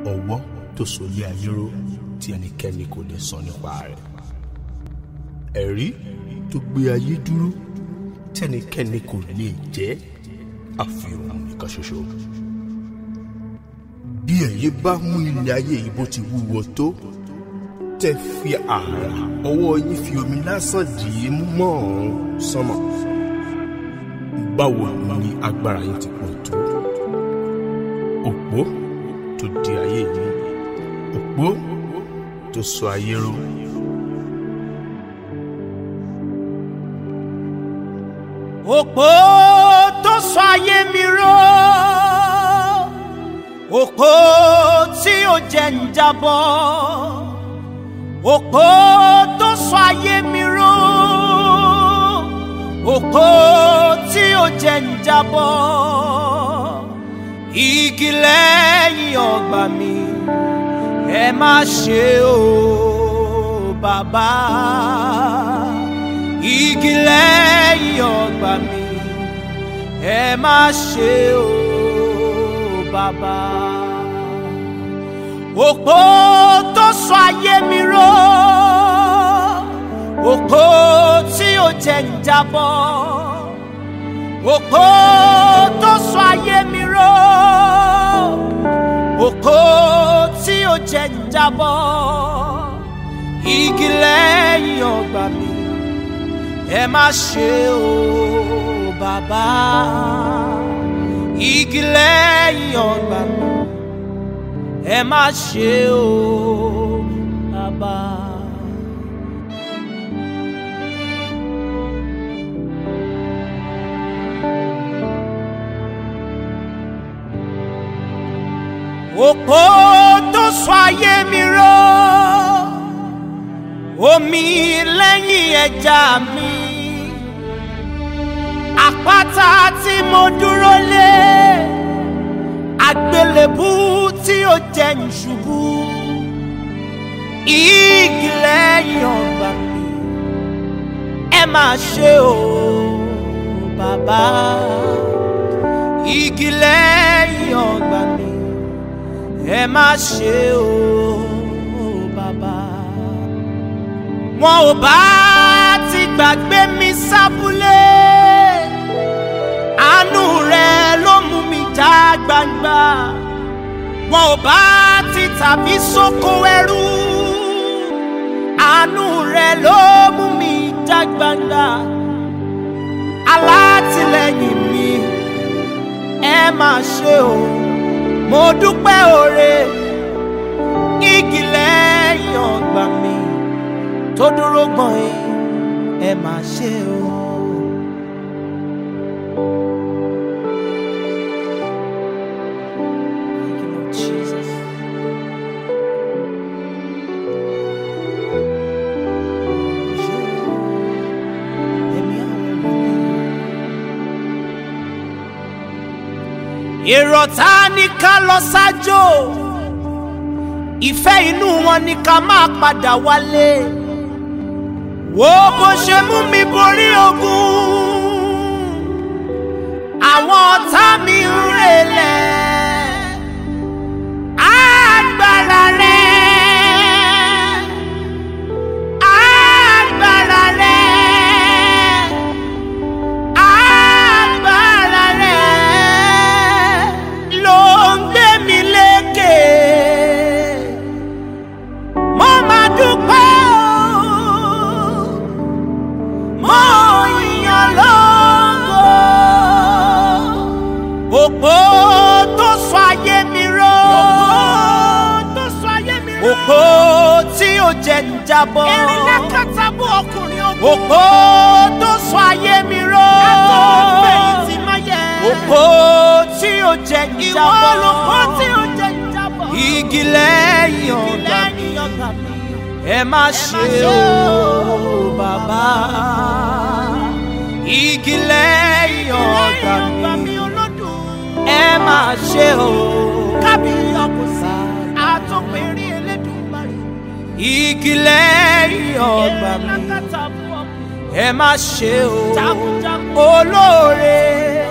ọwọ́ tó sọlé ayé ró tí ẹnikẹ́ni kò lè sọ nípa rẹ̀. Ẹ̀rí tó gbé ayé dúró tí ẹnikẹ́ni kò lè jẹ́ àfi òun nìkan ṣoṣo. Bí ẹ̀yin bá mú ilé ayé yìí bó ti wúwo tó, tẹ́ fi àrà ọwọ́ yín fi omi lásán dì í mọ́ ọ̀run sánmọ̀, báwo ni agbára yín ti pọ̀ tó? Òpó tó di ayé yìí, òpó tó sọ ayé ró. Òpó tó sọ ayé mi ró, òpó tí ó jẹ́ ń jábọ́, òpó tó sọ ayé mi ró, òpó tí ó jẹ́ ń jábọ́. Igi lẹ́yìn ọgbà mi, ẹ má ṣe o bàbá. Igi lẹ́yìn ọgbà mi, ẹ má ṣe o bàbá. Òpó tó sọ ayé mi ró, òpó tí ó jẹ́ ń jábọ́, òpó tó sọ ayé mi ró, òpó tí ó jẹ́ ń jábọ́. Igi lẹ́yìn ọgbà mi, ẹ má ṣe o bàbá. Igi lẹ́yìn ọgbà mi, ẹ má ṣe o bàbá. Òpó tó sọ ayé mi ró, omi lẹ́yìn ẹja mi, àpáta tí mo dúró lé, àgbélébú tí ó jẹ́ ń ṣubú. Igi lẹ́yìn ọgbà mi, ẹ má ṣe o bàbá. Igi lẹ́yìn ọgbà mi, ẹ má ṣe o bàbá. Wọn ò bá ti gbàgbé mi sábúlé, àánú rẹ ló mú mi já gbangba. Wọn ò bá ti tàbí sóko ẹrú, àánú rẹ ló mú mi já gbangba. Alátìlẹ́yìn mi, ẹ má ṣe o, mo dúpẹ́ oore. Igi lẹ́yìn ọgbà mi tó dúró gbọ̀n yín, ẹ má ṣe o. Thank you, Lord Jesus. Èrò ta ní ká lọ sájò, ìfẹ́ inú wọn ní ká máa padà wálé. Wo bó ṣe mú mi borí ogun, àwọn ọ̀tá mi ń relẹ̀. Agbára rẹ, agbára rẹ, agbára rẹ ló ń gbé mi lékè. Mo máa dúpẹ́ òpó tó sọ ayé mi ró, òpó tí ó jẹ́ ń jábọ́, erinlákàtàbù ọkùnrin ogun, òpó tó sọ ayé mi ró, òpó tí ó jẹ́ ń jábọ́, igi lẹ́yìn ọgbà mi, ẹ má ṣe o bàbá. Igi lẹ́yìn ọgbà mi, ẹ má ṣe o kábíyọ̀kùsà àtọ̀pẹ̀rin Elédùmarè. Igi lẹ́yìn ọgbà mi, ẹ má ṣe o olóore.